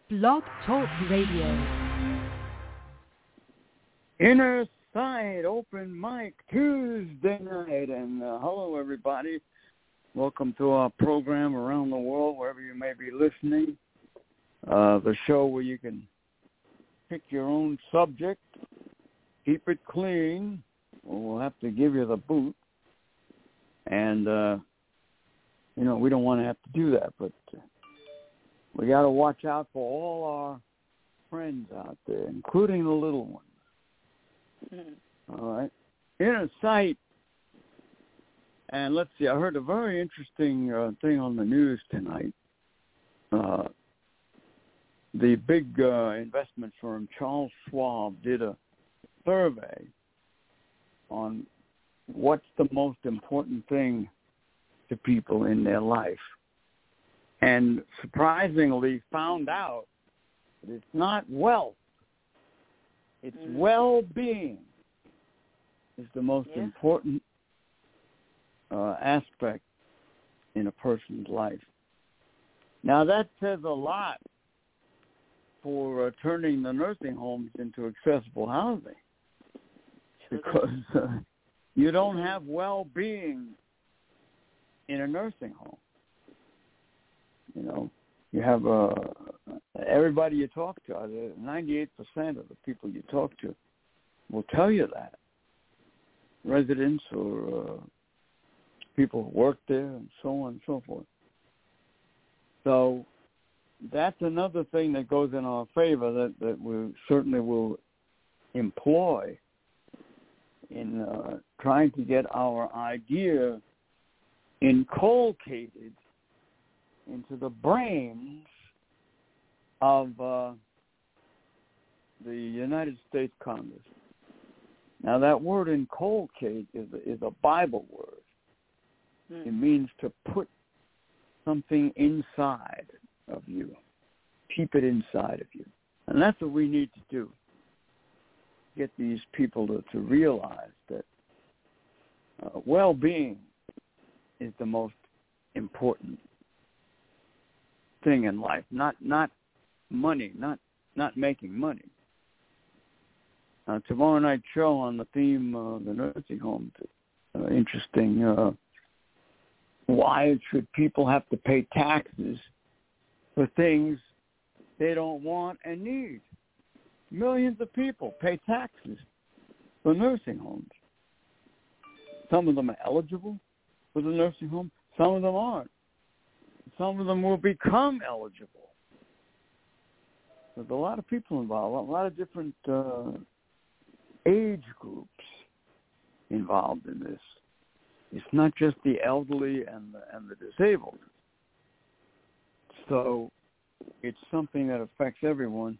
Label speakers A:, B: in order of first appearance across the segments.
A: Blog Talk Radio.
B: Inner Sight Open Mic Tuesday night. And hello, everybody. Welcome to our program around the world, wherever you may be listening. The show where you can pick your own subject, keep it clean, or we'll have to give you the boot. And, we don't want to have to do that, but we got to watch out for all our friends out there, including the little ones. Mm-hmm. All right. Inner Sight. And let's see, I heard a very interesting thing on the news tonight. The big investment firm, Charles Schwab, did a survey on what's the most important thing to people in their life. And surprisingly found out that it's not wealth. It's well-being is the most important aspect in a person's life. Now, that says a lot for turning the nursing homes into accessible housing, because you don't have well-being in a nursing home. You know, you have everybody you talk to, 98% of the people you talk to will tell you that. Residents or people who work there and so on and so forth. So that's another thing that goes in our favor that we certainly will employ in trying to get our idea inculcated into the brains of the United States Congress. Now, that word inculcate is a Bible word. It means to put something inside of you, keep it inside of you. And that's what we need to do, get these people to realize that well-being is the most important thing in life, not money, not making money. Tomorrow night's show on the theme of the nursing homes, interesting. Why should people have to pay taxes for things they don't want and need? Millions of people pay taxes for nursing homes. Some of them are eligible for the nursing home. Some of them aren't. Some of them will become eligible. There's a lot of people involved, a lot of different age groups involved in this. It's not just the elderly and the disabled. So it's something that affects everyone.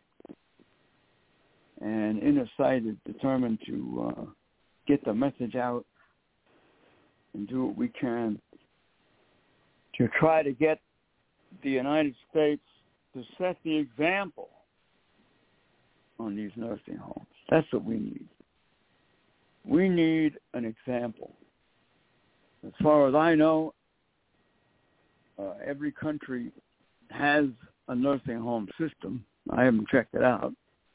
B: And Inner Sight is determined to get the message out and do what we can to try to get the United States to set the example on these nursing homes. That's what we need. We need an example. As far as I know, every country has a nursing home system. I haven't checked it out.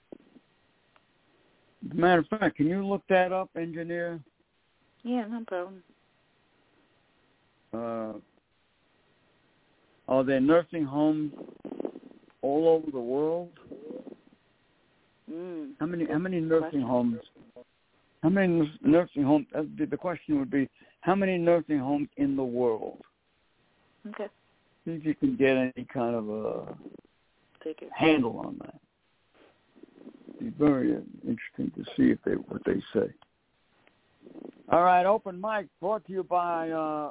B: As a matter of fact, can you look that up, engineer?
C: Yeah, no problem.
B: Are there nursing homes all over the world? How many nursing homes? How many nursing homes? The question would be, how many nursing homes in the world?
C: Okay.
B: See if you can get any kind of a handle on that. It'd be very interesting to see what they say. All right, Open Mic brought to you by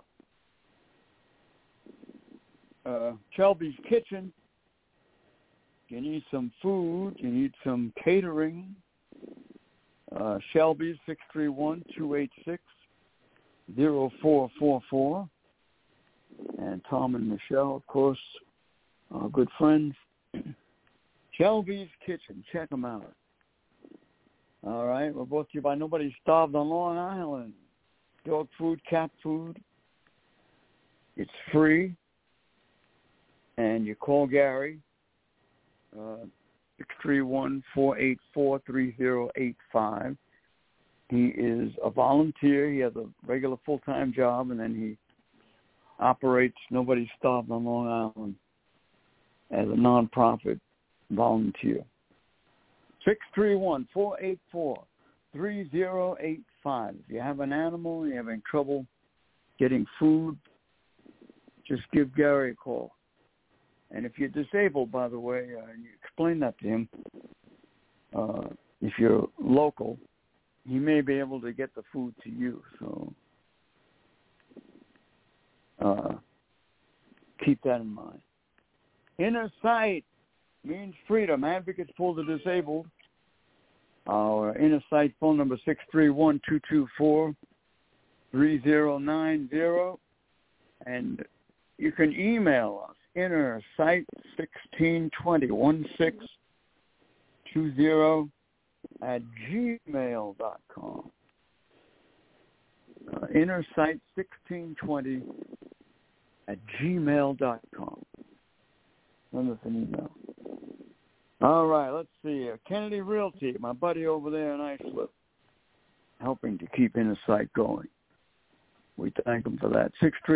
B: Shelby's Kitchen. You need some food. You need some catering. Shelby's 631-286-0444. And Tom and Michelle, of course, are good friends. Shelby's Kitchen. Check them out. All right. We're brought to you by Nobody Starved on Long Island. Dog food, cat food. It's free. And you call Gary 631-484-3085. He is a volunteer. He has a regular full-time job, and then he operates Nobody's Starved on Long Island as a nonprofit volunteer. 631-484-3085. If you have an animal and you're having trouble getting food, just give Gary a call. And if you're disabled, by the way, you explain that to him. If you're local, he may be able to get the food to you. So keep that in mind. Inner Sight means freedom. Advocates for the disabled. Our Inner Sight phone number 631-224-3090. And you can email us, innersight1620, 1620@gmail.com. Innersight1620@gmail.com. Send us an email. All right, let's see. Kennedy Realty, my buddy over there in Islip, helping to keep Inner Sight going. We thank him for that.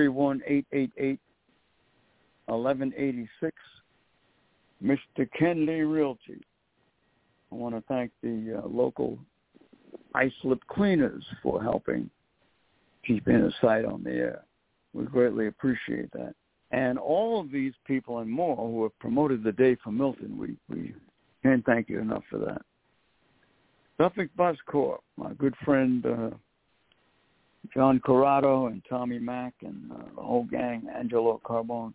B: 631-888-1186. Mr. Kennedy Realty. I want to thank the local Islip cleaners for helping keep Inner Sight on the air. We greatly appreciate that. And all of these people and more who have promoted the day for Milton, we can't thank you enough for that. Suffolk Bus Corp, my good friend John Corrado and Tommy Mack and the whole gang, Angelo Carbone,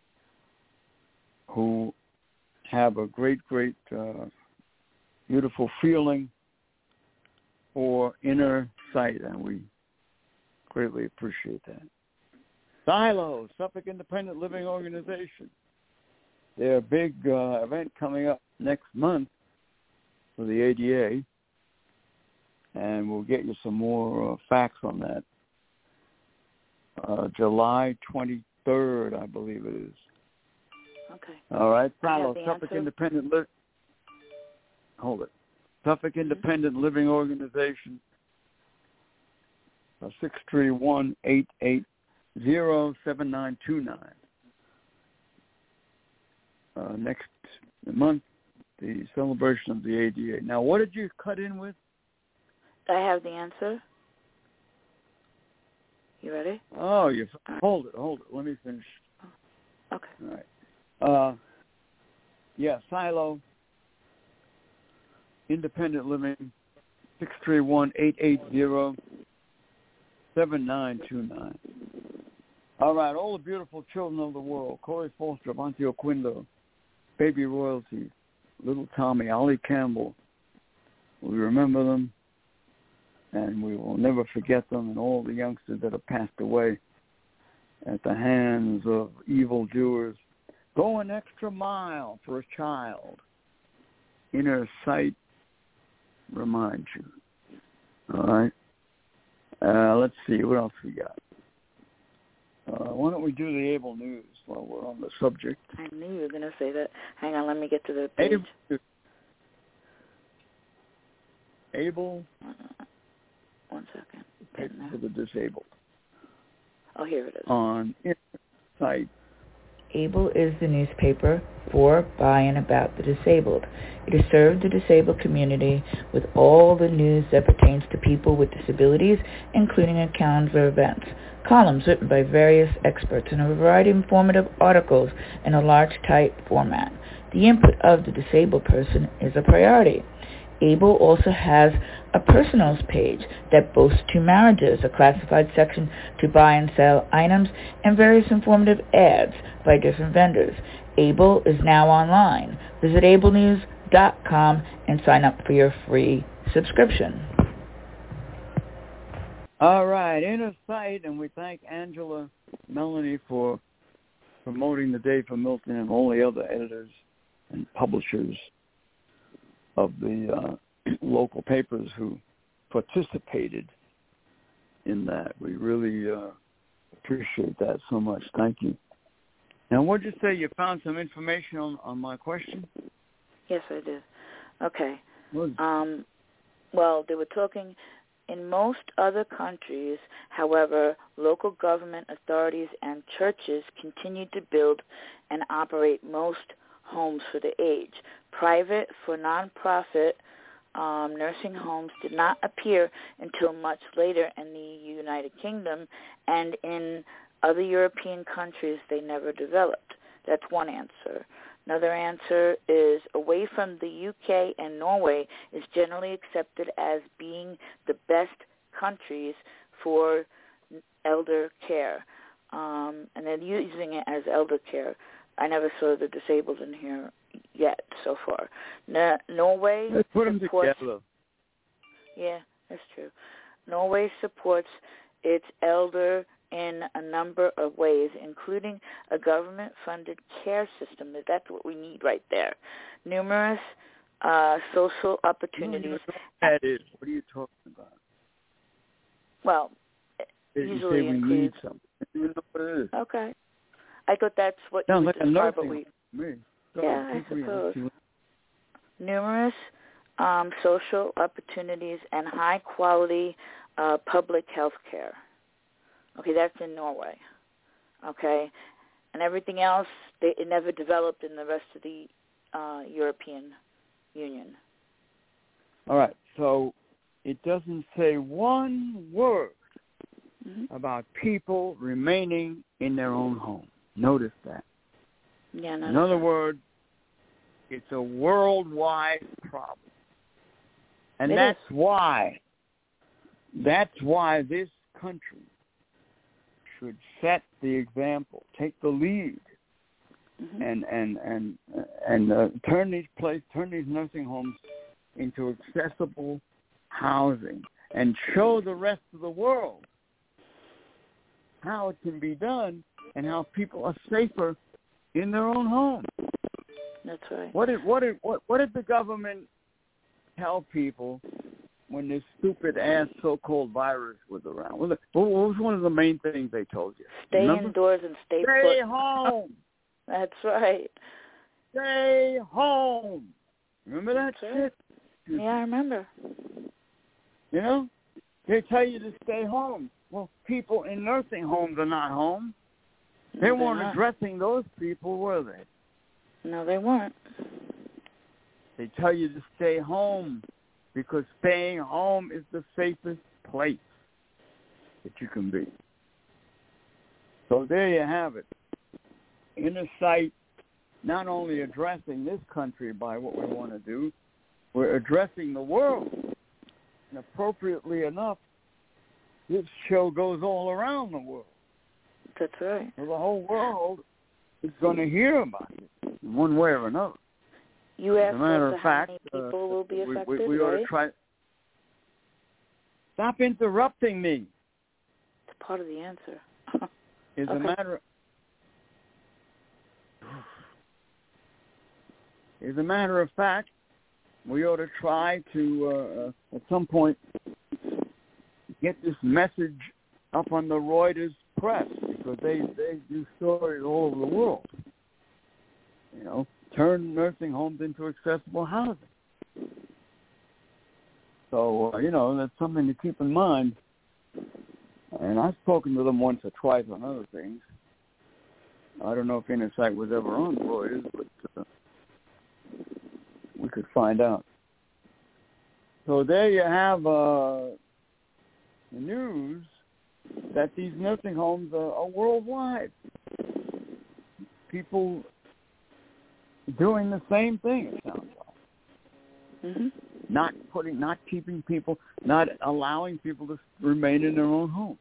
B: who have a great, beautiful feeling for Inner Sight, and we greatly appreciate that. Silo, Suffolk Independent Living Organization. Their big event coming up next month for the ADA, and we'll get you some more facts on that. July 23rd, I believe it is.
C: Okay.
B: All right, Silo,
C: Suffolk
B: Independent Living Organization. 631-880-7929. Next month, the celebration of the ADA. Now, what did you cut in with?
C: I have the answer. You ready?
B: Oh, you hold it. Let me finish.
C: Okay.
B: All right. Silo, Independent Living, 631-880-7929. All right, all the beautiful children of the world, Corey Foster, Avanti Oquindo, Baby Royalty, Little Tommy, Ollie Campbell. We remember them, and we will never forget them, and all the youngsters that have passed away at the hands of evildoers. Go an extra mile for a child. Inner Sight reminds you. All right. Let's see, what else we got? Why don't we do the Able News while we're on the subject?
C: I knew you were going to say that. Hang on, let me get to the page.
B: Able.
C: One second.
B: Paper for the disabled.
C: Oh, here it is.
B: On Inner Sight.
A: Able is the newspaper for, by, and about the disabled. It has served the disabled community with all the news that pertains to people with disabilities, including a calendar of events, columns written by various experts, and a variety of informative articles in a large type format. The input of the disabled person is a priority. Able also has a personals page that boasts 2 marriages, a classified section to buy and sell items, and various informative ads by different vendors. Able is now online. Visit ablenews.com and sign up for your free subscription.
B: All right, Inner Sight, and we thank Angela Melanie for promoting the day for Milton and all the other editors and publishers of the local papers who participated in that. We really appreciate that so much. Thank you. Now, what did you say? You found some information on my question?
C: Yes, I did. Okay.
B: What?
C: Well, they were talking in most other countries, however, local government authorities and churches continue to build and operate most homes for the aged. Private for nonprofit nursing homes did not appear until much later in the United Kingdom, and in other European countries they never developed. That's one answer. Another answer is away from the UK and Norway is generally accepted as being the best countries for elder care. And they're using it as elder care. I never saw the disabled in here yet so far. Norway
B: Let's put them
C: supports,
B: together.
C: Yeah, that's true. Norway supports its elder in a number of ways, including a government-funded care system. That's what we need right there. Numerous social opportunities.
B: That is. What are you talking about?
C: Well,
B: You
C: usually
B: say we
C: includes.
B: need something. I don't even know what it is.
C: Okay. I thought that's what you
B: Sounds
C: would
B: like a
C: describe.
B: nursing
C: But we,
B: home to me.
C: yeah, I suppose. Numerous social opportunities and high-quality public health care. Okay, that's in Norway. Okay, and everything else, it never developed in the rest of the European Union.
B: All right, so it doesn't say one word about people remaining in their own home. Notice that.
C: Yeah.
B: In other words, it's a worldwide problem. And that's why this country should set the example, take the lead, and turn these nursing homes into accessible housing, and show the rest of the world how it can be done and how people are safer in their own home.
C: That's right.
B: What did the government tell people when this stupid ass so-called virus was around? What was one of the main things they told you?
C: Stay
B: Remember?
C: indoors and stay
B: Stay
C: put.
B: home.
C: That's right.
B: Stay home. Remember that shit?
C: Yeah, I remember.
B: You know? They tell you to stay home. Well, people in nursing homes are not home. They weren't addressing those people, were they?
C: No, they weren't.
B: They tell you to stay home because staying home is the safest place that you can be. So there you have it. Inner sight, not only addressing this country by what we want to do, we're addressing the world. And appropriately enough, this show goes all around the world.
C: That's right.
B: So the whole world is going to hear about it in one way or another.
C: You asked
B: As a matter
C: us
B: of
C: how
B: fact,
C: many people will be affected,
B: we ought
C: right?
B: to try. Stop interrupting me.
C: It's part of the answer.
B: It's a matter of fact, we ought to try to, at some point, get this message up on the Reuters press, because they do stories all over the world. You know, turn nursing homes into accessible housing. So, that's something to keep in mind. And I've spoken to them once or twice on other things. I don't know if Inner Sight was ever on Reuters, but we could find out. So there you have the news that these nursing homes are worldwide. People doing the same thing, it sounds like.
C: Mm-hmm.
B: Not keeping people, not allowing people to remain in their own home.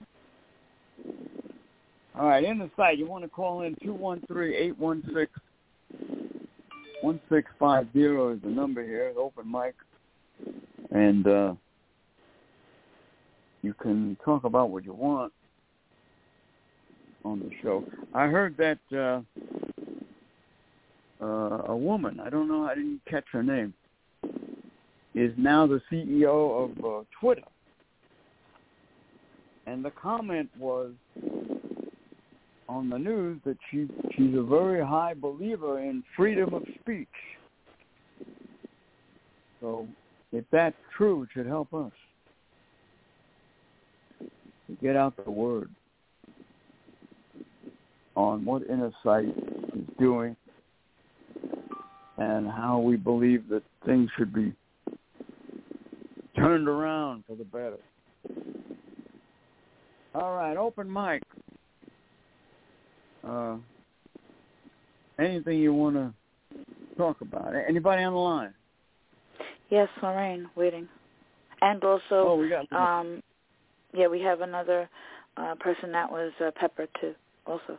B: All right, Inner Sight, you want to call in 213-816-1650 is the number here, open mic. And you can talk about what you want on the show. I heard that a woman, I don't know, I didn't catch her name, is now the CEO of Twitter. And the comment was on the news that she's a very high believer in freedom of speech. So if that's true, it should help us to get out the word on what Inner Sight is doing and how we believe that things should be turned around for the better. All right, open mic. Anything you want to talk about? Anybody on the line?
C: Yes, Lorraine, waiting. And also,
B: we got
C: we have another person that was Pepper, too, also.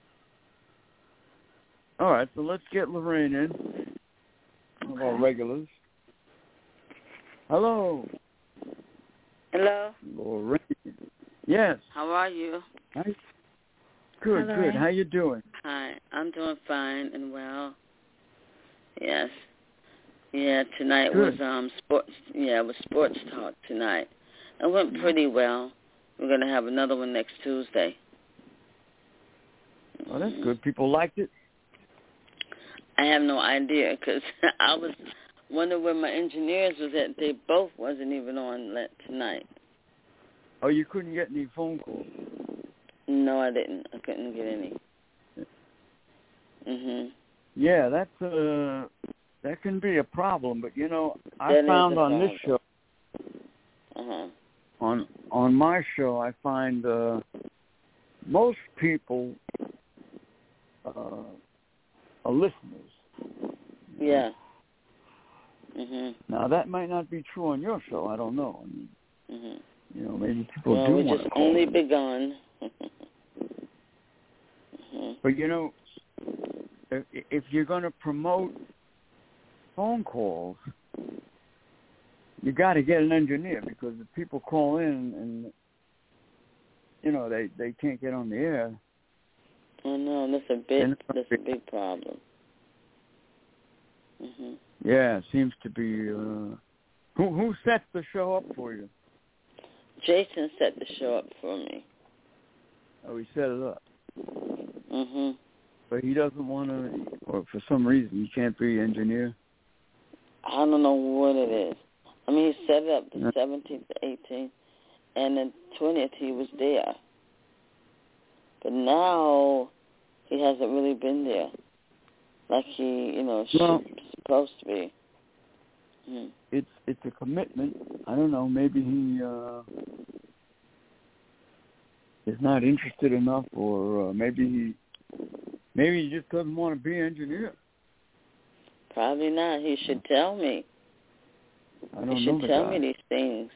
B: All right, so let's get Lorraine in. One of our regulars. Hello.
D: Hello.
B: Lorraine. Yes.
D: How are you?
B: Hi. Good,
C: Hello.
B: good. How you doing?
D: Hi. I'm doing fine and well. Yes. Yeah, tonight
B: Good.
D: was sports. Yeah, it was sports talk tonight. It went pretty well. We're going to have another one next Tuesday.
B: Well, that's good. People liked it?
D: I have no idea because I was wondering where my engineers was at. They both wasn't even on tonight.
B: Oh, you couldn't get any phone calls?
D: No, I didn't. I couldn't get any. Mhm.
B: Yeah, that can be a problem. But I
D: That
B: found
D: is a
B: on this show, on my show, I find most people are listeners.
D: Yeah. Mhm.
B: Now that might not be true on your show. I don't know. I mean,
D: Mhm.
B: Maybe people
D: well,
B: do
D: we
B: want
D: just
B: to call
D: only
B: in.
D: begun.
B: But if you're going to promote phone calls, you got to get an engineer, because if people call in and they can't get on the air.
D: Oh no, that's a big problem. Mhm.
B: Yeah, it seems to be. Who set the show up for you?
D: Jason set the show up for me.
B: Oh, he set it up.
D: Mhm.
B: But he doesn't want to, or for some reason, he can't be engineer.
D: I don't know what it is. I mean, he set it up the 17th, the 18th, and the 20th he was there. But now he hasn't really been there, like he, supposed to be. Mhm.
B: It's a commitment. I don't know. Maybe he is not interested enough, or maybe he just doesn't want to be an engineer.
D: Probably not. He should tell me.
B: I don't know.
D: He should tell me these things.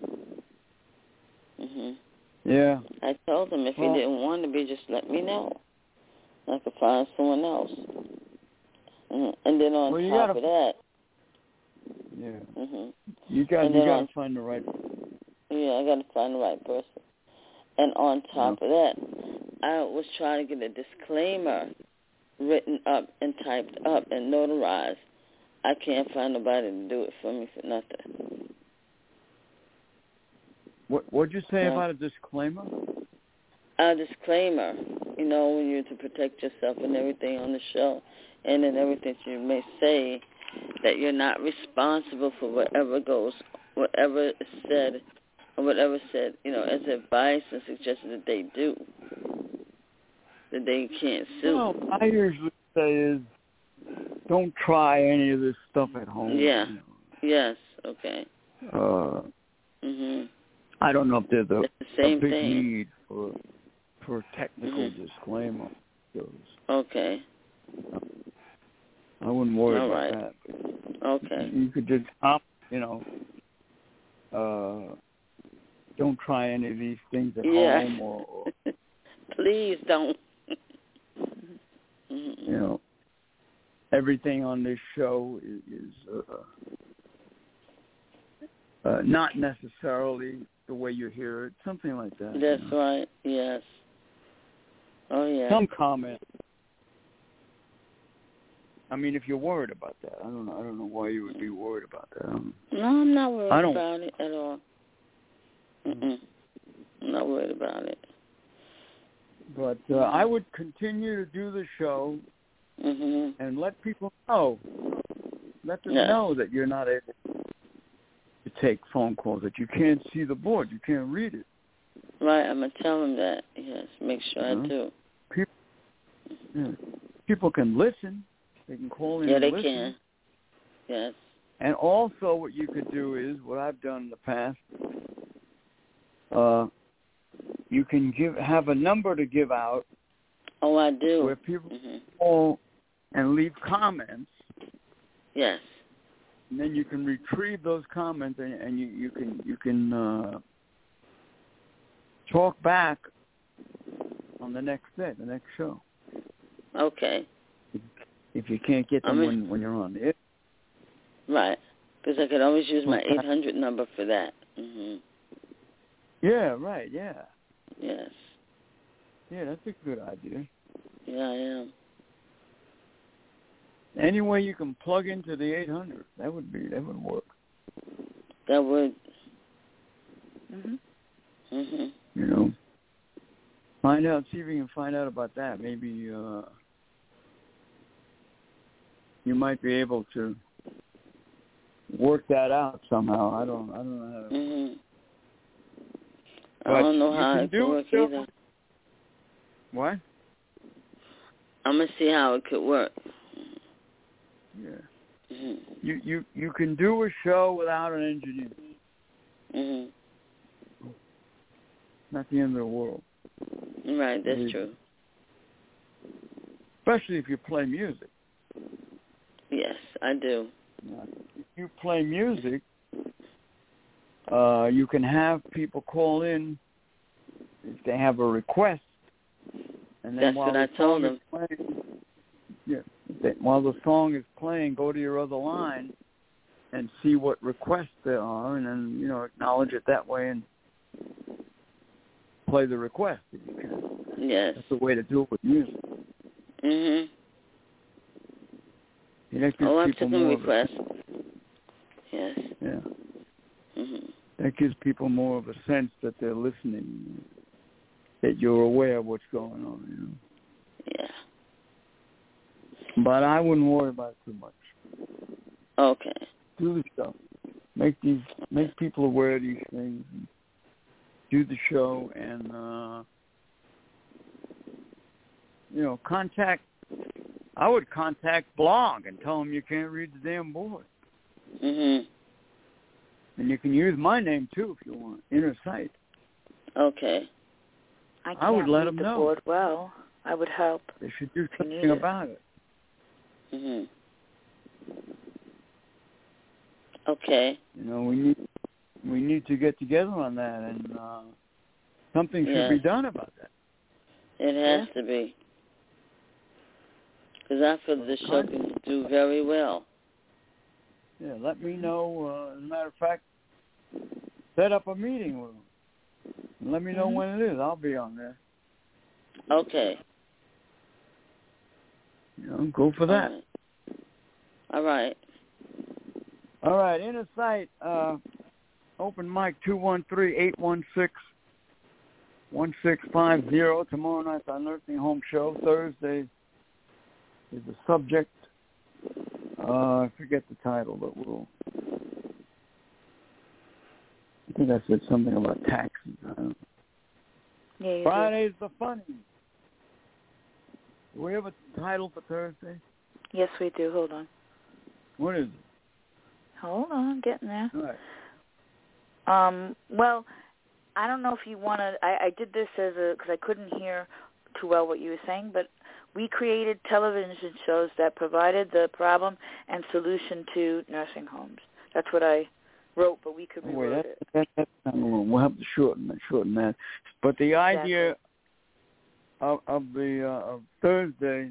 D: Mhm.
B: Yeah.
D: I told him if he didn't want to be, just let me know. I could find someone else. Mhm. And then on top of that.
B: Yeah.
D: Mhm.
B: You got to find the right.
D: Yeah, I got to find the right person. And on top of that, I was trying to get a disclaimer written up and typed up and notarized. I can't find nobody to do it for me for nothing.
B: What'd you say about a disclaimer?
D: A disclaimer, when you're to protect yourself and everything on the show, and then everything you may say, that you're not responsible for whatever is said, or whatever said, as advice and suggestion that they do, that they can't sue.
B: Well, I usually say is, don't try any of this stuff at home.
D: Yeah. Yes. Okay.
B: Mhm. I don't know if there's a big need for technical disclaimer.
D: Okay.
B: I wouldn't worry about that.
D: Okay.
B: You could just don't try any of these things at home, or
D: please don't.
B: Everything on this show is not necessarily the way you hear it, something like that.
D: That's right. Yes. Oh yeah.
B: Some comment. I mean, if you're worried about that, I don't know why you would be worried about that.
D: No, I'm not worried about it at all. I'm not worried about it.
B: But I would continue to do the show and let people know. Let them know that you're not able take phone calls, that you can't see the board, you can't read it.
D: Right, I'm going to tell him that. Yes, make sure I do.
B: People can listen. They can call in and listen. Yeah, they can.
D: Yes.
B: And also what you could do is, what I've done in the past, you can have a number to give out.
D: Oh, I do.
B: Where people call and leave comments.
D: Yes.
B: And then you can retrieve those comments, and you can talk back on the next day, the next show.
D: Okay.
B: If you can't get them when you're on the air.
D: Right. Because I could always use my 800 number for that. Mm-hmm.
B: Yeah, right, yeah.
D: Yes.
B: Yeah, that's a good idea.
D: Yeah, I am.
B: Any way you can plug into the 800, that would work.
D: That would.
B: You know, find out, see if you can find out about that. Maybe you might be able to work that out somehow. I don't know how to.
D: I don't know how it could work either.
B: What?
D: I'm gonna see how it could work.
B: Yeah. You can do a show without an engineer. Not the end of the world.
D: Right, that's true.
B: Especially if you play music.
D: Yes, I do.
B: If you play music, you can have people call in if they have a request. And then
D: that's what I told them.
B: While the song is playing, go to your other line and see what requests there are, and then, acknowledge it that way and play the request if you can.
D: Yes.
B: That's the way to do it with music.
D: I'll have to request. Yes.
B: Yeah. That gives people more of a sense that they're listening, that you're aware of what's going on,
D: Yeah.
B: But I wouldn't worry about it too much.
D: Okay.
B: Do the show. Make people aware of these things. And do the show and contact. I would contact Blog and tell them you can't read the damn board. And you can use my name too if you want. Inner Sight.
D: Okay.
B: I would let them know.
C: Board well, I would help.
B: They should do something about it.
D: Okay.
B: We need to get together on that, and something should be done about that.
D: It has to be, because I feel the show can do very well.
B: Yeah, let me know. As a matter of fact, set up a meeting with them. And let me know when it is. I'll be on there.
D: Okay.
B: Go for that.
D: All right.
B: All right, Inner Sight, open mic 213-816-1650. Tomorrow night's our nursing home show. Thursday is the subject. I forget the title, but I think I said something about taxes.
C: Yeah,
B: Friday's the funny. Do we have a title for Thursday?
C: Yes, we do. Hold on.
B: What is it?
C: Hold on, getting there.
B: All right.
C: Well, I don't know if you want to. I did this because I couldn't hear too well what you were saying, but we created television shows that provided the problem and solution to nursing homes. That's what I wrote, but we could rewrite it.
B: That's kind of long. We'll have to shorten that. But the idea of Thursday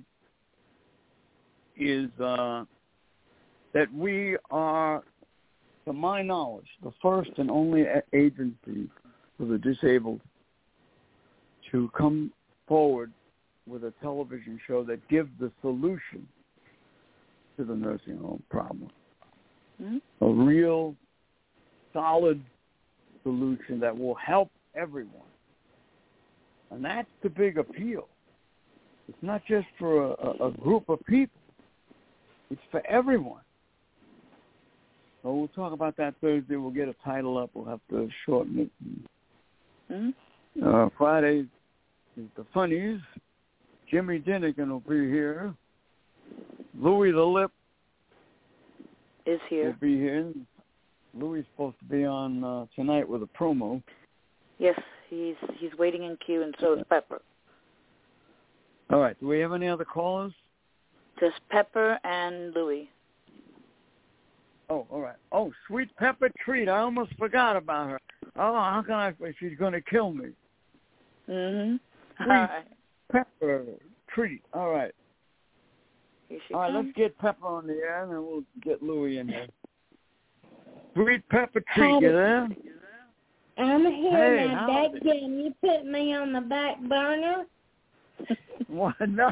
B: is that we are, to my knowledge, the first and only agency for the disabled to come forward with a television show that gives the solution to the nursing home problem. A real solid solution that will help everyone. And that's the big appeal. It's not just for a group of people. It's for everyone. So we'll talk about that Thursday. We'll get a title up. We'll have to shorten it.
C: Mm-hmm.
B: Friday is the Funnies. Jimmy Dinnigan will be here. Louis the Lip
C: is here.
B: Will be here. Louis is supposed to be on tonight with a promo.
C: Yes, he's waiting in queue, and so is Pepper.
B: All right. Do we have any other callers?
C: Just Pepper and Louis.
B: Oh, all right. Oh, Sweet Pepper Treat. I almost forgot about her. Oh, how can I? She's going to kill me.
C: Mm-hmm.
B: Sweet
C: All right.
B: Pepper Treat. All right.
C: Here she
B: All right,
C: comes.
B: let's get Pepper on the air, and then we'll get Louis in here. Sweet Pepper Treat, you there?
E: I'm here
B: Hey,
E: now,
B: howdy.
E: Dadgum. You put me on the back burner?
B: What? No.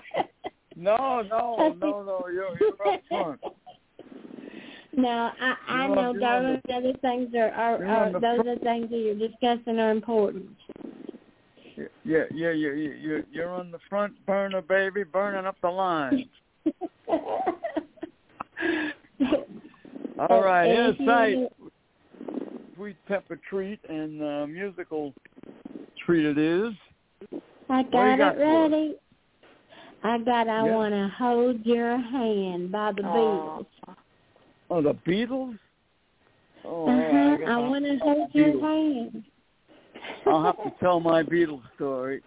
B: You're up front.
E: No, I know, darling. Other things are those are things that you're discussing are important.
B: Yeah. You're on the front burner, baby, burning up the line. All right, here's sight. Sweet Pepper Treat and musical treat it is.
E: I got it ready. I Want to Hold Your Hand by the Beatles.
B: Oh, the Beatles? Oh,
E: I Want to Hold Your Hand.
B: I'll have to tell my Beatles story.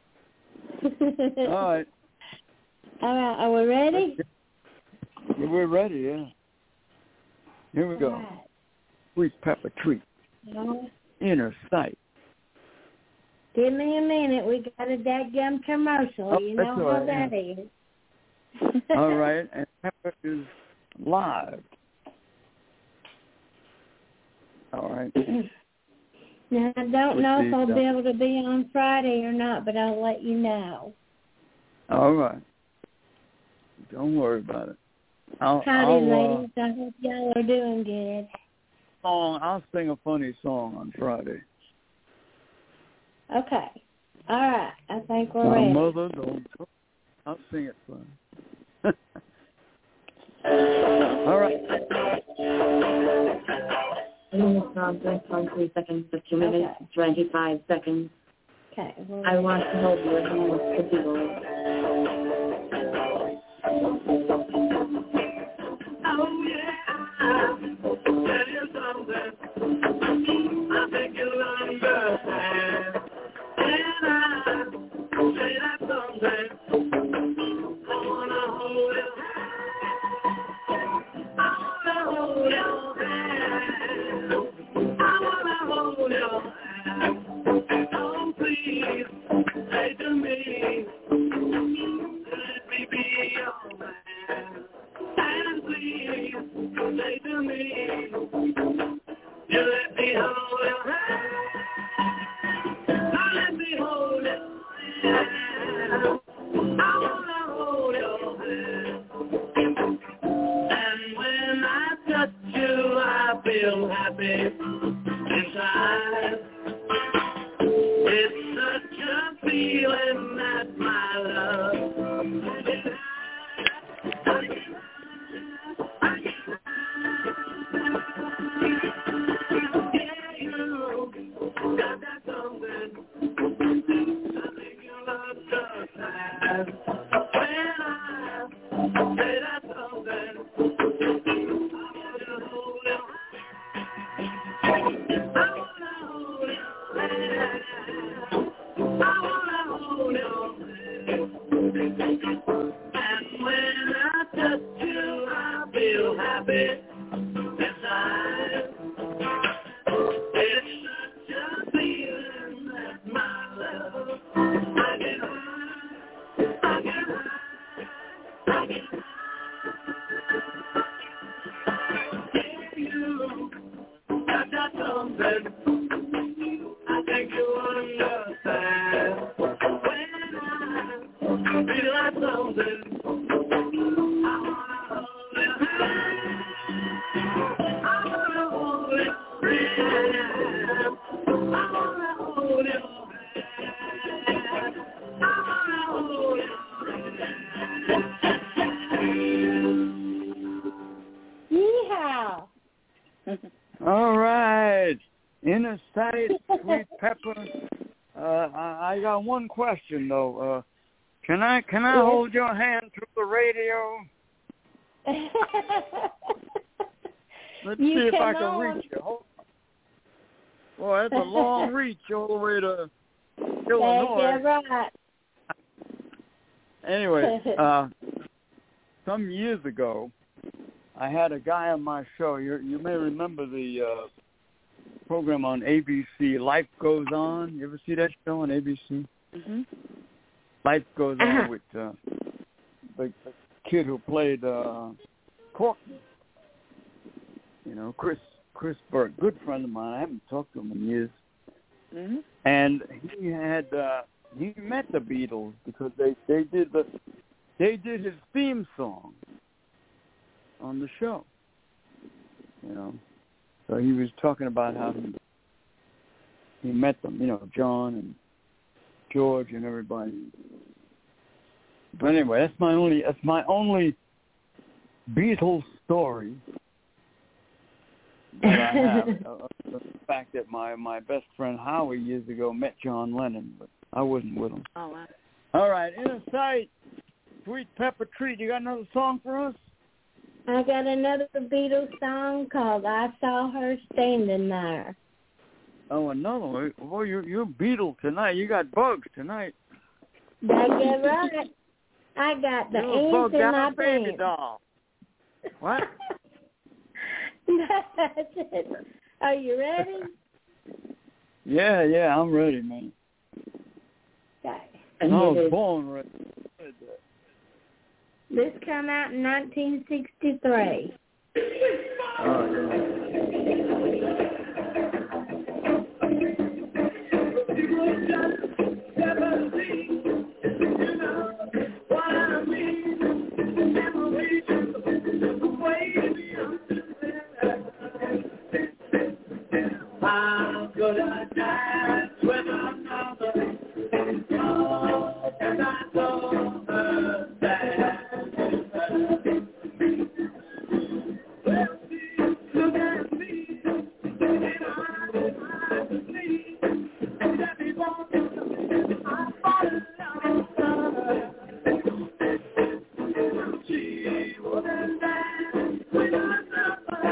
B: All right.
E: All right, are we ready?
B: Yeah, we're ready, yeah. Here we go.
E: Right.
B: Sweet Pepper Treat. Inner Sight.
E: Give me a minute. We got a dadgum commercial. You know how that is.
B: All right, and Pepper is live. All right.
E: Now, I don't know if I'll be able to be on Friday or not, but I'll let you know.
B: All right. Don't worry about it.
E: Howdy, ladies. I hope y'all are doing good.
B: I'll sing a funny song on Friday.
E: Okay. All right. I think we're ready.
B: Mother, don't talk. I'll sing it for you. All right.
F: 3 seconds, 2 minutes, 25 seconds.
E: Okay.
F: I want to hold your hand with the people.
G: Oh, yeah. Tell you something. I think you'll understand. And I say that something. I want to hold your hand. I want to hold your hand. I want to hold your hand. Oh, please, say to me, let me be your man. And please, say to me, you let me hold your hand. Now let me hold your hand. I wanna hold your hand. And when I touch you, I feel happy inside. It's such a feeling that my love. Got that something. I think you understand. When I say that something, I wanna hold your hand. I wanna hold your hand. I wanna hold your hand. And when I touch you, I feel happy inside. It's such a feeling that my love, I get high, I get high, I get high. Yeah, you got that something, I think you understand. When I feel like something, I wanna hold your hand.
B: All right. Inner Sight, Sweet Pepper. I got one question though. Can I hold your hand through the radio? Let's see if I can reach you. Boy, that's a long reach all the way to Illinois.
E: That's right.
B: Anyway, some years ago, I had a guy on my show. You may remember the program on ABC, Life Goes On. You ever see that show on ABC?
C: Mm-hmm.
B: Life Goes On with the kid who played Courtney. You know, Chris Burke, good friend of mine. I haven't talked to him in years.
C: Mm-hmm.
B: And he had he met the Beatles because they did his theme song on the show. You know, so he was talking about how he met them. You know, John and George and everybody. But anyway, that's my only Beatles story that I have. The fact that my best friend Howie years ago met John Lennon, but I wasn't with him.
C: Oh, wow.
B: All right, Inner Sight, Sweet Pepper Treat. You got another song for us?
E: I got another Beatles song called "I Saw Her Standing There."
B: Oh, another one. Boy, you're Beatle tonight. You got bugs tonight.
E: That's right. I got the ants in my
B: baby
E: pants.
B: doll. What?
E: That's it. Are you ready?
B: Yeah, I'm ready, man.
E: Okay.
B: I was born ready.
E: This came out in 1963.
G: I'm gonna dance with another. Oh, and I saw her dance. Look at me, and I can see, and everybody, I fall in love with her. She wouldn't dance with another.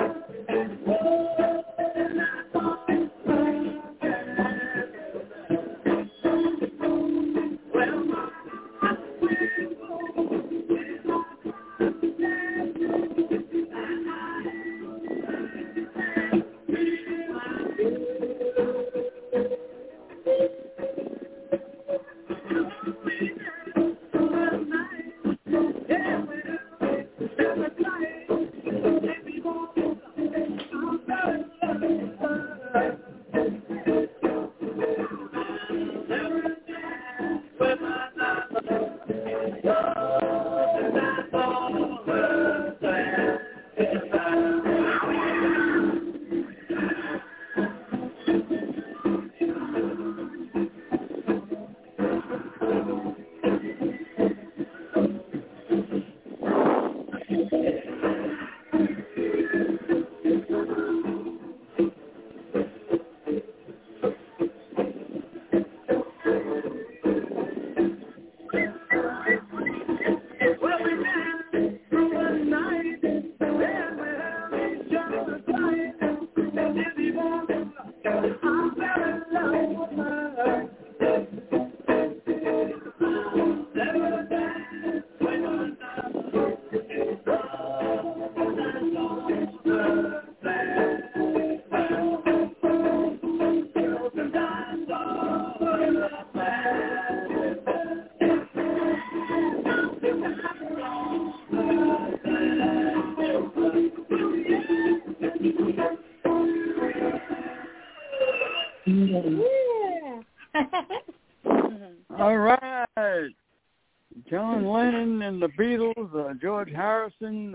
B: All right. John Lennon and the Beatles, George Harrison,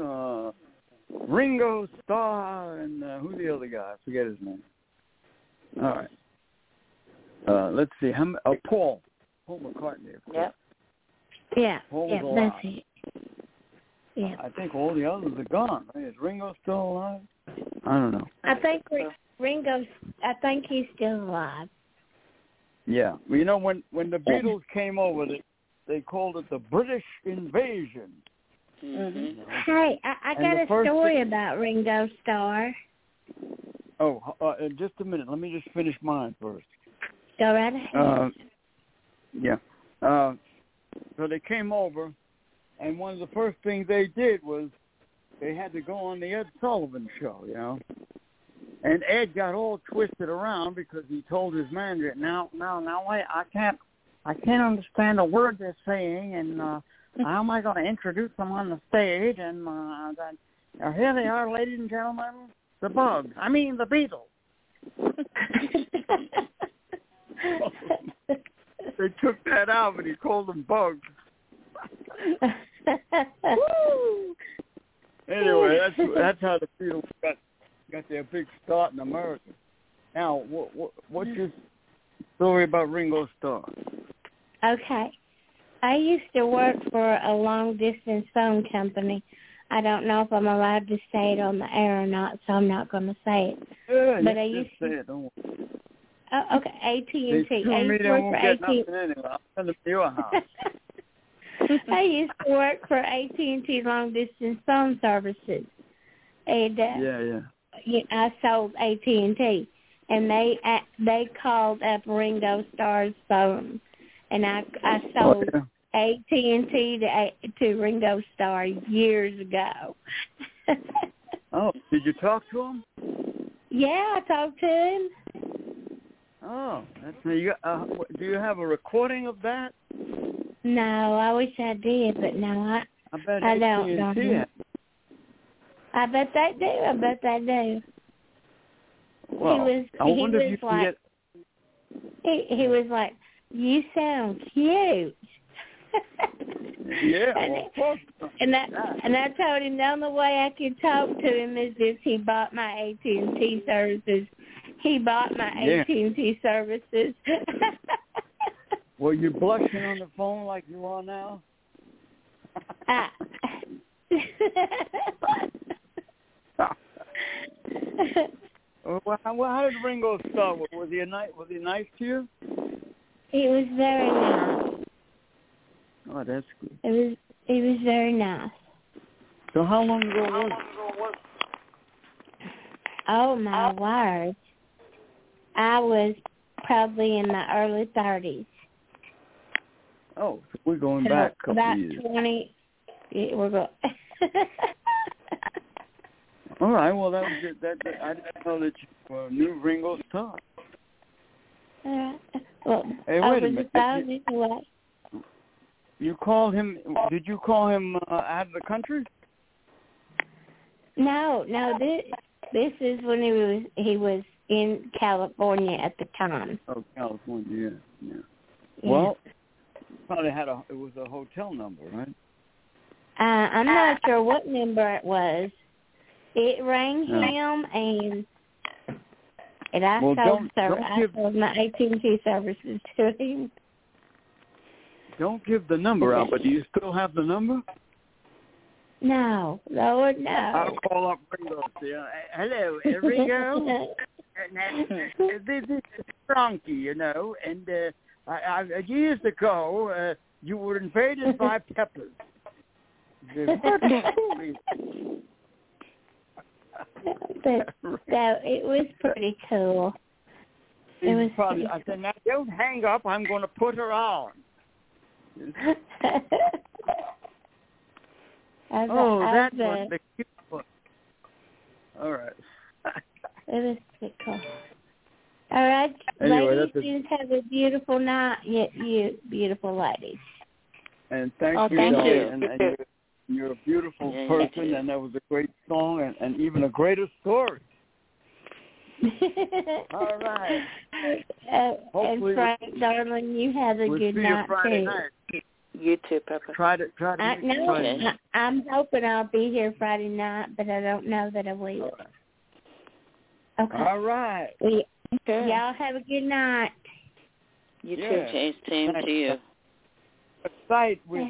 B: Ringo Starr, and who's the other guy? I forget his name. All right. Let's see. Paul McCartney, of course.
C: Yep.
E: Yeah,
B: Paul was
E: that's
B: alive.
E: it. Yeah.
B: I think all the others are gone. Right? Is Ringo still alive? I don't know.
E: I think Ringo's. I think he's still alive.
B: Yeah. Well, you know, when the Beatles came over, they called it the British invasion.
D: Mm-hmm.
E: Hey, I got a story about Ringo Starr.
B: Oh, just a minute. Let me just finish mine first.
E: Go right ahead.
B: Yeah. So they came over, and one of the first things they did was they had to go on the Ed Sullivan Show, you know. And Ed got all twisted around because he told his manager, now, wait, I can't understand a word they're saying, and how am I going to introduce them on the stage? And here they are, ladies and gentlemen, the Bugs. I mean, the Beatles. They took that out, but he called them Bugs. Anyway, that's how the Beatles got their big start in America. Now, what's your story about Ringo Starr?
E: Okay. I used to work for a long-distance phone company. I don't know if I'm allowed to say it on the air or not, so I'm not going to say it.
B: Yeah,
E: but I
B: used to say it. Don't worry.
E: Oh, okay, AT&T.
B: They me they won't get nothing anyway. I'll send them to your house.
E: I used to work for AT&T long-distance phone services. And, I sold AT&T, and they called up Ringo Starr's phone, and I sold AT&T to Ringo Starr years ago.
B: Oh, did you talk to him?
E: Yeah, I talked to him.
B: Oh, that's do you have a recording of that?
E: No, I wish I did, but no, I don't know. I bet they do.
B: Well, I wonder if you can get...
E: He was like, you sound cute.
B: Yeah, well, of course.
E: And I told him the only way I could talk to him is if he bought my AT&T services. He bought my AT&T services.
B: Were you blushing on the phone like you are now? Well, how did Ringo start? Was he nice to you?
E: He was very nice.
B: Oh, that's good.
E: He was very nice.
B: So how long ago was it?
E: Oh, my word. I was probably in the early 30s.
B: Oh, so we're going back a couple of years.
E: About 20. Yeah, we're going.
B: All right. Well, that was it. I didn't know that you knew Ringo Starr.
E: Well,
B: hey, wait a minute.
E: Anyway.
B: You called him? Did you call him out of the country?
E: No. This is when he was in California at the time.
B: Oh, California, yeah. Well, probably it was a hotel number, right?
E: I'm not sure what number it was. It rang him, and I sold my AT&T services to him.
B: Don't give the number out, but do you still have the number?
E: No, Lord, no.
B: I'll call up Ringo. Hello, Ringo. This is Frankie, you know, and years ago, you were invaded by peppers.
E: But it was pretty cool. It was
B: probably. I said, now don't hang up. I'm going to put her on. That's what the cute one. All right.
E: It was pretty cool. All right,
B: anyway,
E: ladies, have a beautiful night. You beautiful ladies.
B: And thank you. And you're a beautiful person, and that was a great song, and even a greater story. All right.
E: And Frank, darling, you have a good night
B: Friday
E: too.
B: Night.
C: You too, Pepper.
B: Try to.
E: I'm hoping I'll be here Friday night, but I don't know that I will. Okay.
B: All right.
E: Y'all have a good night.
D: You too. Change team to you.
B: A site with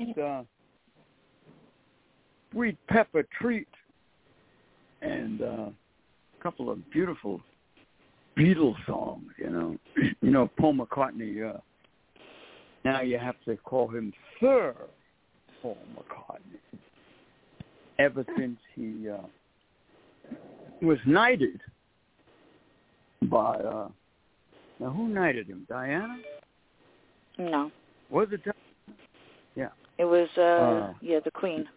B: sweet pepper treat and couple of beautiful Beatles songs, you know. You know, Paul McCartney, now you have to call him Sir Paul McCartney. Ever since he was knighted by, now who knighted him? Diana?
C: No.
B: Was it Diana? Yeah.
C: It was, the Queen.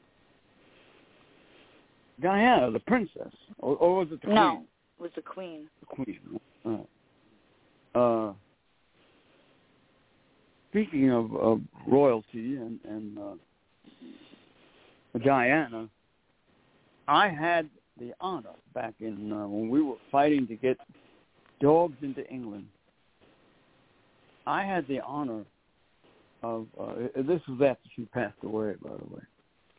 B: Diana, the princess. Or was it the Queen?
C: No, it was the Queen.
B: The Queen. Speaking of royalty and Diana, I had the honor back in when we were fighting to get dogs into England. I had the honor of this was after she passed away, by the way,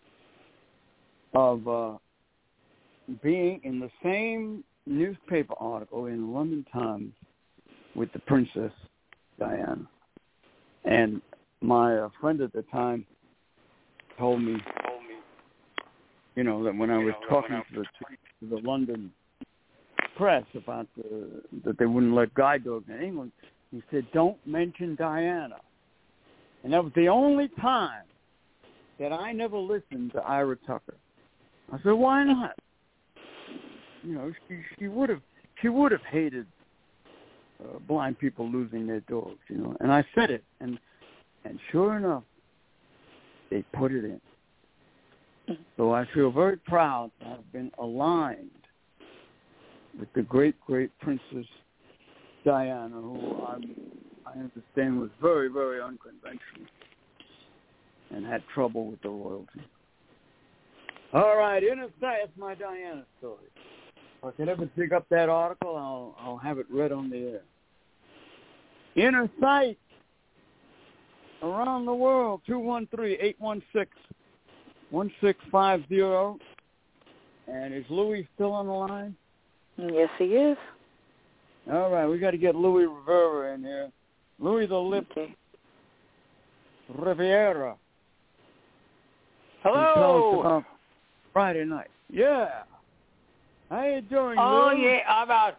B: of being in the same newspaper article in the London Times with the Princess Diana. And my friend at the time told me, you know, that when I was talking to the London press about that they wouldn't let guide dogs in England, he said, don't mention Diana. And that was the only time that I never listened to Ira Tucker. I said, why not? You know, she would have hated blind people losing their dogs, you know. And I said it, and sure enough, they put it in. So I feel very proud to have been aligned with the great, great Princess Diana, who I understand was very, very unconventional and had trouble with the royalty. All right, that's my Diana story. If I can ever dig up that article, I'll have it read on the air. Inner Sight around the world, 213-816-1650. And is Louis still on the line?
C: Yes, he is.
B: All right, we got to get Louis Rivera in here. Louis the Lip Riviera.
H: Hello.
B: Tell us about Friday night. Yeah. How you doing,
H: Oh,
B: Lou?
H: yeah, how about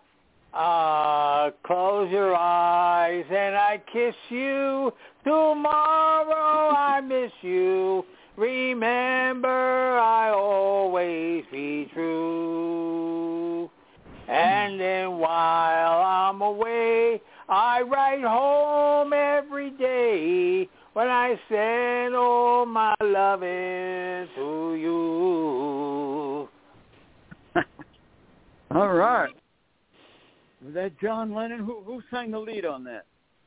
H: close your eyes and I kiss you. Tomorrow I miss you. Remember, I always be true. And then while I'm away, I write home every day when I send all my loving to you.
B: All right. Was that John Lennon? Who sang the lead on that?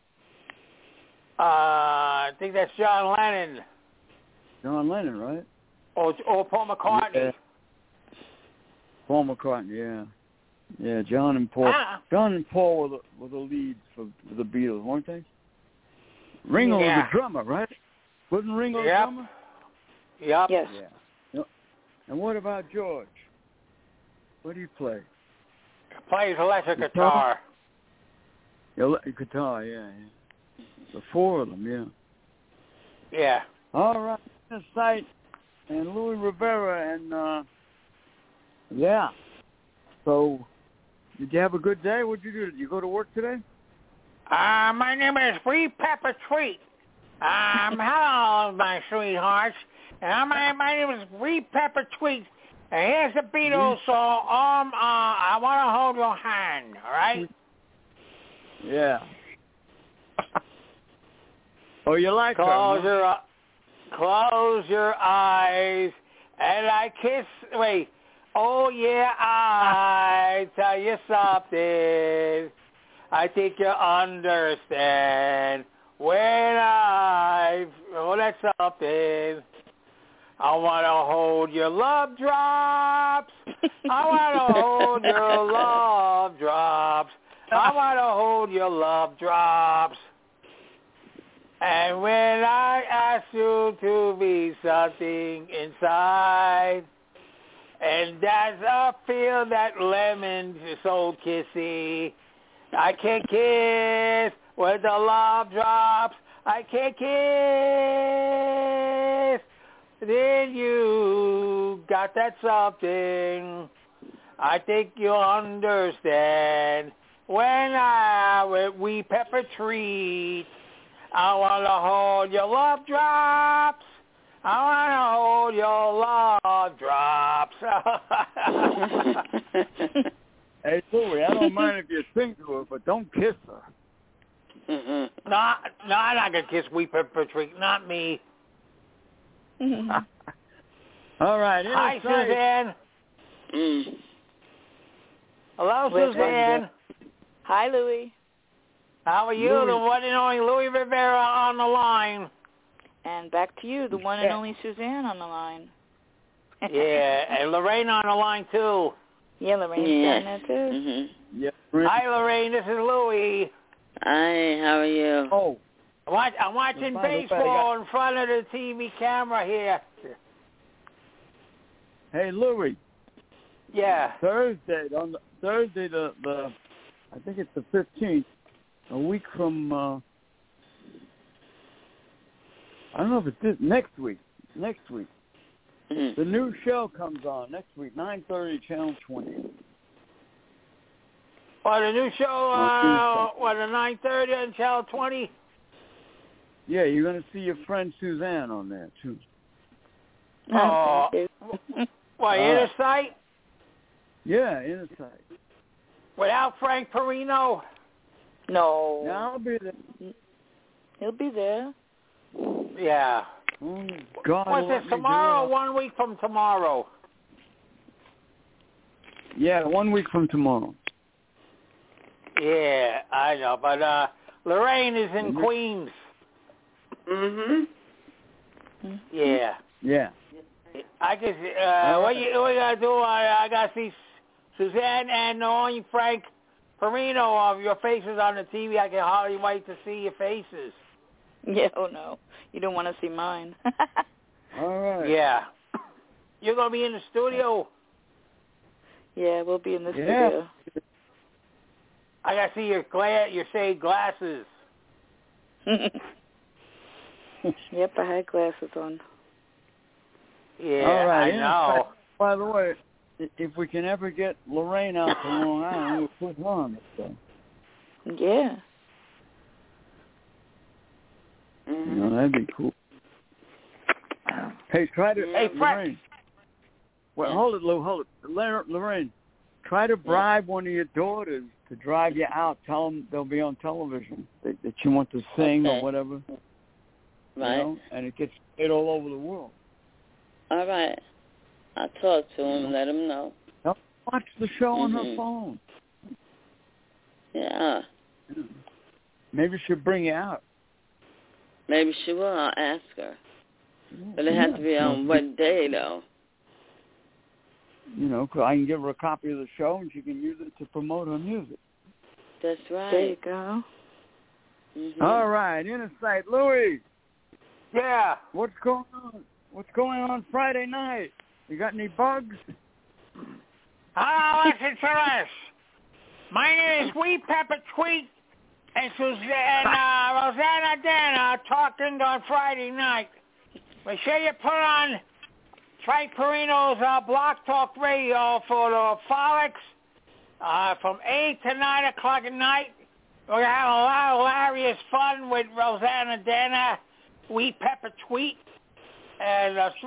H: I think that's John Lennon.
B: John Lennon, right?
H: Or Paul McCartney.
B: Yeah. Paul McCartney, yeah. Yeah, John and Paul. John and Paul were the leads for the Beatles, weren't they? Ringo was the drummer, right? Wasn't Ringo the drummer?
H: Yep.
C: Yes.
B: Yeah. And what about George? What do you play?
H: Plays electric guitar.
B: Guitar, yeah. The four of them, yeah.
H: Yeah.
B: All right. Sight and Louis Rivera and yeah. So, did you have a good day? What'd you do? Did you go to work today?
H: My name is Free Pepper Treat. Hello, my sweethearts. My name is Free Pepper Treat. And here's the Beatles song. I want to hold your hand. All right?
B: Yeah. Oh, you like
H: Close
B: her?
H: Close your eyes, and I kiss. Wait. Oh yeah, I tell you something. I think you understand when that's something. I want to hold your love drops. I want to hold your love drops. I want to hold your love drops. And when I ask you to be something inside, and that's I feel that lemon so kissy. I can't kiss with the love drops. I can't kiss. Then you got that something. I think you'll understand when we pepper treat. I want to hold your love drops. I want to hold your love drops.
B: Hey, Louie, I don't mind if you sing to her, but don't kiss her.
H: No, I'm not going to kiss We Pepper Treat. Not me.
B: All right.
H: Hi, Suzanne. Hello, Suzanne.
C: Hi, Louie.
H: How are you?
B: Louie.
H: The one and only Louie Rivera on the line.
C: And back to you, the one and only Suzanne on the line.
H: Yeah, and Lorraine on the line, too.
C: Yeah, Lorraine's on there, too.
B: Yeah.
H: Hi, Lorraine. This is Louie.
D: Hi, how are you?
B: Oh.
H: I'm watching baseball in front of the TV camera here.
B: Hey, Louie.
H: Yeah.
B: Thursday, the I think it's the 15th, a week from, I don't know if it's next week. The new show comes on next week, 9:30, Channel 20.
H: Oh, the new show, the 9:30 on Channel 20?
B: Yeah, you're going to see your friend Suzanne on there, too.
H: Oh, what, Inner Sight?
B: Yeah, Inner Sight.
H: Without Frank Perino?
C: No.
B: Yeah, I'll be there.
C: He'll be there.
H: Yeah.
B: Oh, God.
H: What's this, tomorrow or 1 week from tomorrow?
B: Yeah, 1 week from tomorrow.
H: Yeah, I know, but Lorraine is in Queens. Yeah.
B: Yeah.
H: I guess, what you gotta do, I gotta see Suzanne and only Frank Perino of your faces on the TV. I can hardly wait to see your faces.
C: Yeah, oh no. You don't want to see mine.
B: All right.
H: Yeah. You're going to be in the studio?
C: Yeah, we'll be in the studio.
H: I got to see your shade glasses.
C: Yep, I had glasses on.
H: Yeah,
B: all right.
H: I know.
B: By the way, if we can ever get Lorraine out to Long Island, we'll put her on this thing.
C: Yeah.
B: You know, that'd be cool. Hey, try to...
H: Hey,
B: Lorraine. Well, hold it, Lou, hold it. Lorraine, try to bribe one of your daughters to drive you out. Tell them they'll be on television, that you want to sing or whatever.
D: Right.
B: You know, and it gets played all over the world.
D: All right. I'll talk to him and let him know.
B: Help watch the show on her phone.
D: Yeah.
B: Maybe she'll bring you out.
D: Maybe she will. I'll ask her. But it has to be on what day, though?
B: You know, 'cause I can give her a copy of the show and she can use it to promote her music.
D: That's right.
C: There you go.
B: All right, Inner Sight. Louie.
H: Yeah.
B: What's going on? What's going on Friday night? You got any bugs?
H: Hello, listen to us. My name is We Pepper Tweet and Rosanna Dana talking on Friday night. Make sure you put on Frank Perino's Block Talk Radio for the Frolics from 8 to 9 o'clock at night. We're going to have a lot of hilarious fun with Rosanna Dana, We Pepper Tweet, and not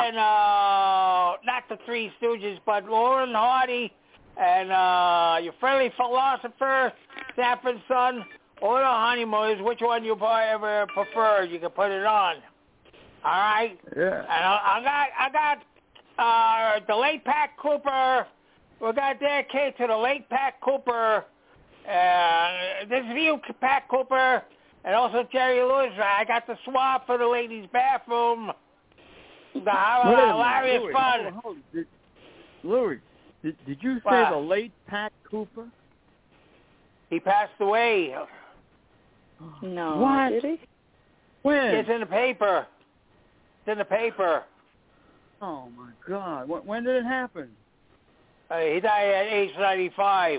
H: the Three Stooges, but Lauren Hardy and your friendly philosopher, Sanford Son, or the Honeymooners. Which one you ever prefer? You can put it on. All right.
B: Yeah.
H: And I got the late Pat Cooper. We got dedicated to the late Pat Cooper. This is you, Pat Cooper, and also Jerry Lewis. I got the swap for the ladies' bathroom. The hilarious fun.
B: Hold it. Louis, did you say the late Pat Cooper?
H: He passed away.
C: No.
B: What?
C: Did he?
B: When?
H: It's in the paper. It's in the paper.
B: Oh my God! When did it happen?
H: He died at age 95.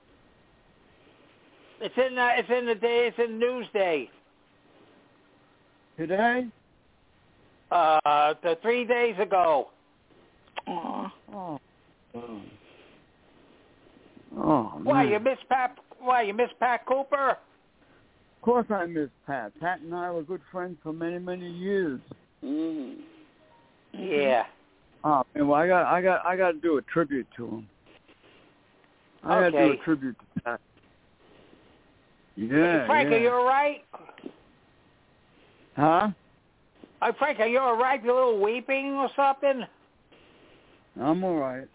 H: It's in Newsday.
B: Today?
H: 3 days ago.
C: Aw.
B: Oh.
H: Why
B: man.
H: you miss Pat? Why you miss Pat Cooper?
B: Of course I miss Pat. Pat and I were good friends for many, many years.
D: Mhm.
H: Yeah.
B: Oh, man, well, I got to do a tribute to him. I got to do a tribute to Pat. Yeah,
H: Hey, Frank,
B: yeah.
H: are you all right?
B: Huh?
H: Hey, Frank, are you all right? You a little weeping or something?
B: I'm all right.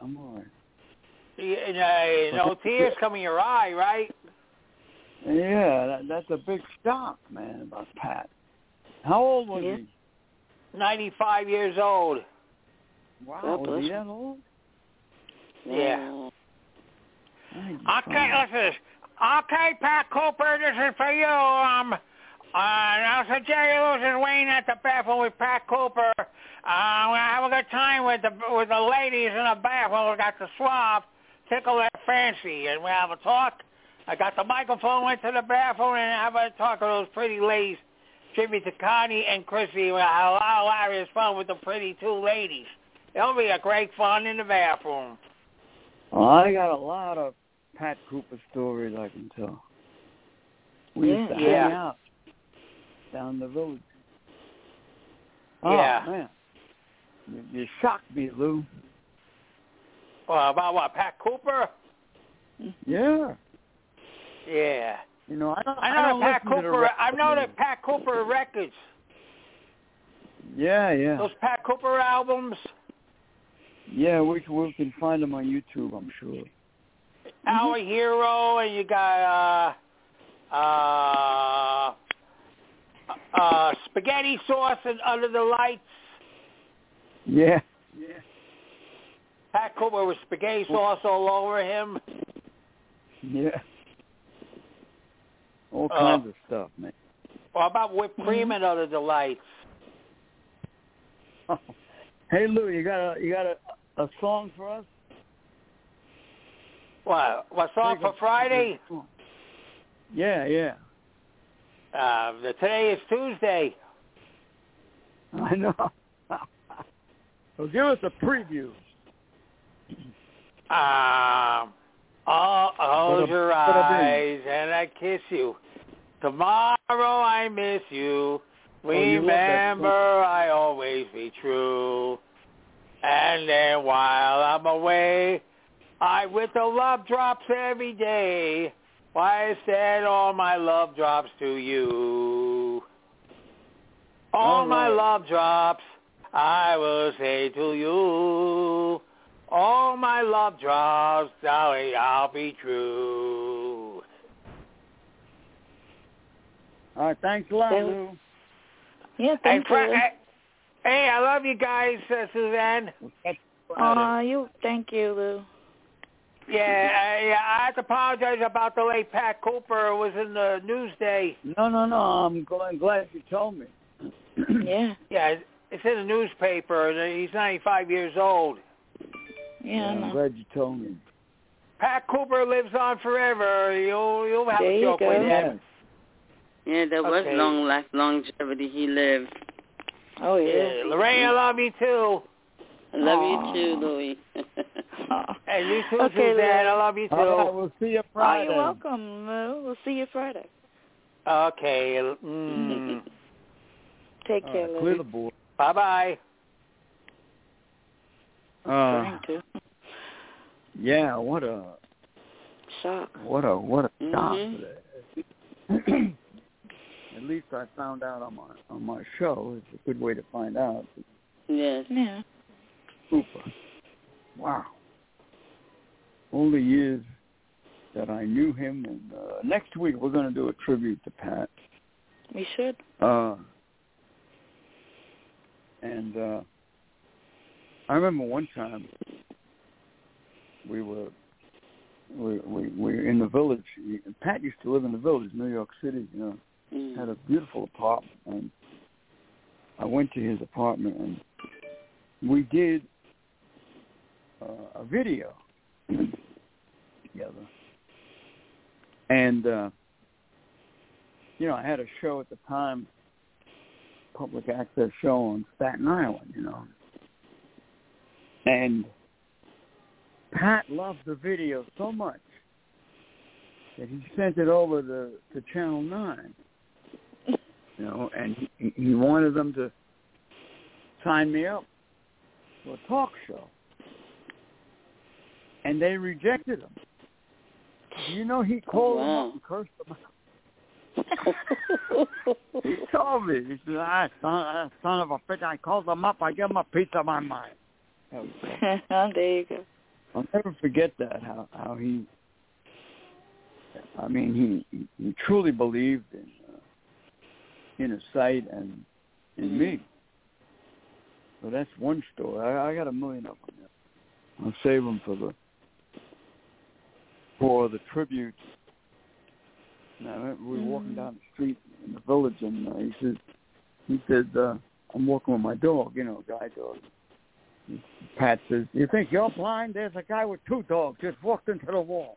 H: No tears come in your eye, right?
B: Yeah, that's a big shock, man, about Pat. How old was he?
H: 95 years old.
B: Wow, was he that old?
H: Yeah.
B: 95.
H: Okay, listen. Okay, Pat Cooper, this is for you. Nelson Jerry Lewis is waiting at the bathroom with Pat Cooper. We're gonna have a good time with the ladies in the bathroom. We got the swab, tickle their fancy, and we have a talk. I got the microphone, went to the bathroom, and have a talk with those pretty ladies. Tribute to Connie and Chrissy. We had a lot of hilarious fun with the pretty two ladies. It'll be a great fun in the bathroom.
B: Well, I got a lot of Pat Cooper stories I can tell. We used to hang out down the village. Oh, man. You shocked me, Lou.
H: Well, about what, Pat Cooper?
B: Yeah.
H: Yeah.
B: You know, I
H: know the Pat Cooper records.
B: Yeah.
H: Those Pat Cooper albums.
B: Yeah, we can find them on YouTube, I'm sure.
H: Our Hero, and you got Spaghetti Sauce and Under the Lights.
B: Yeah.
H: Pat Cooper with spaghetti sauce all over him.
B: Yeah. All kinds of stuff, man.
H: What about whipped cream and Under the Lights?
B: Oh. Hey, Lou, you got a song for us?
H: What song for Friday?
B: Yeah.
H: Today is Tuesday.
B: I know. So give us a preview.
H: Close your eyes and I kiss you. Tomorrow I miss you. Remember I always be true. And then while I'm away, I with the love drops every day. Why I send all my love drops to you. All my love drops I will say to you. All my love drops, darling, I'll be true.
B: All right, thanks a lot, Lou.
C: Yeah, thank you.
H: Hey, I love you guys, Suzanne.
C: Thank you, Lou.
H: Yeah, I have to apologize about the late Pat Cooper. It was in the Newsday.
B: No. I'm glad you told me.
C: Yeah.
H: Yeah, it's in the newspaper. He's 95 years old.
C: Yeah,
B: I'm glad you told me.
H: Pat Cooper lives on forever. You'll have a joke with him.
D: Yeah, there was longevity. He lived.
C: Oh, yeah.
H: Lorraine, I love you, too.
D: I love you, too, Louie.
H: Hey, you too, Suzanne. I love you, too.
B: All right, we'll see you Friday.
C: Oh, you're welcome, Lou. We'll see you Friday.
H: Okay.
C: Take care, Lou.
B: Clear the board.
H: Bye-bye.
B: Yeah, what a
C: shock.
B: What a shock. At least I found out on my show. It's a good way to find out.
D: Yes.
C: Yeah.
B: Super. Wow. All the years that I knew him, and next week we're going to do a tribute to Pat.
C: We should.
B: And I remember one time we were in the village. Pat used to live in the village, New York City. You know, had a beautiful apartment, and I went to his apartment, and we did a video together. And you know, I had a show at the time, public access show on Staten Island. You know, and Pat loved the video so much that he sent it over to Channel 9. And he wanted them to sign me up for a talk show. And they rejected him. He called them up and cursed them out. He told me, he said, son of a bitch, I called them up, I gave them a piece of my mind.
C: There you go.
B: I'll never forget that, how he truly believed in his sight and in me. So that's one story. I got a million of them. I'll save them for the tributes. Now, we were walking down the street in the village, and he said, I'm walking with my dog, guide dog. Pat says, you think you're blind? There's a guy with 2 dogs just walked into the wall.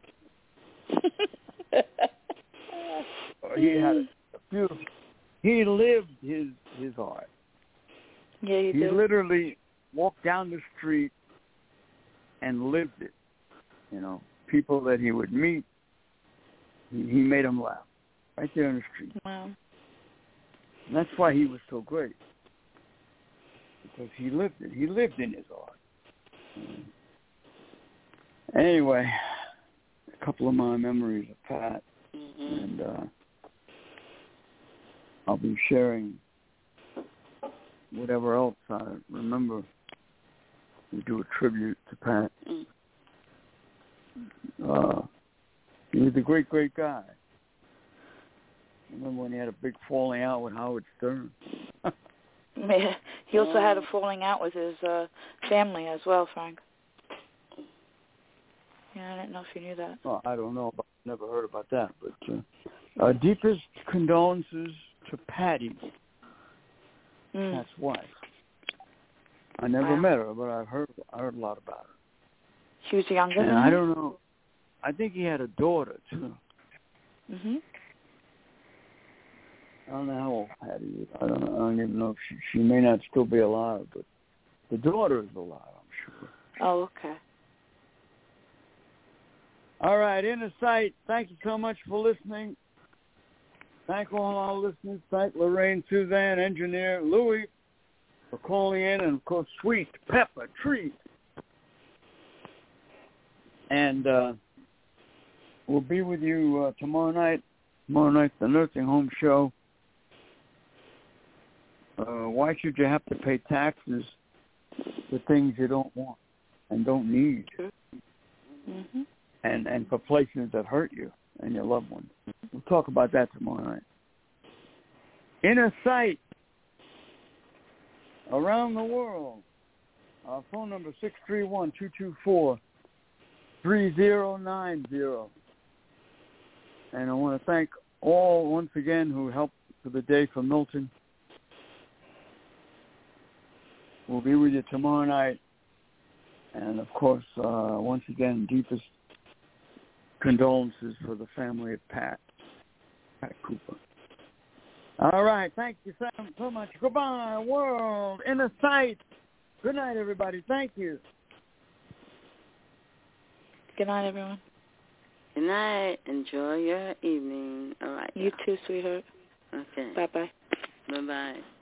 B: He had a beautiful. He lived his art.
C: Yeah, he did.
B: He literally walked down the street and lived it. People that he would meet, he made them laugh right there in the street.
C: Wow.
B: And that's why he was so great, because he lived it. He lived in his art. Anyway, a couple of my memories of Pat, and I'll be sharing whatever else I remember. We do a tribute to Pat. He was a great, great guy. I remember when he had a big falling out with Howard Stern.
C: Yeah. He also had a falling out with his family as well, Frank. Yeah, I didn't know if you knew that.
B: Well, I don't know. Never heard about that. But deepest condolences to Patty, Pat's wife. I never met her, but I heard a lot about her.
C: She was younger than
B: I don't know. I think he had a daughter, too.
C: Mm-hmm.
B: I don't know how old Patty is. I don't even know if she may not still be alive, but the daughter is alive, I'm sure.
C: Oh, okay.
B: All right, Inner Sight, thank you so much for listening. Thank all our listeners. Thank Lorraine, Suzanne, Engineer, Louie for calling in, and, of course, Sweet Pepper Treat. And we'll be with you tomorrow night. Tomorrow night, the Nursing Home Show. Why should you have to pay taxes for things you don't want and don't need?
C: Mm-hmm.
B: And for places that hurt you and your loved ones. We'll talk about that tomorrow night. Inner Sight around the world. Our phone number 631-224-3090. And I want to thank all, once again, who helped for the day for Milton. We'll be with you tomorrow night. And, of course, once again, deepest condolences for the family of Pat Cooper. All right. Thank you so much. Goodbye, world. Inner Sight. Good night, everybody. Thank you.
C: Good night, everyone.
D: Good night. Enjoy your evening. All right.
C: You too, sweetheart.
D: Okay.
C: Bye-bye.
D: Bye-bye.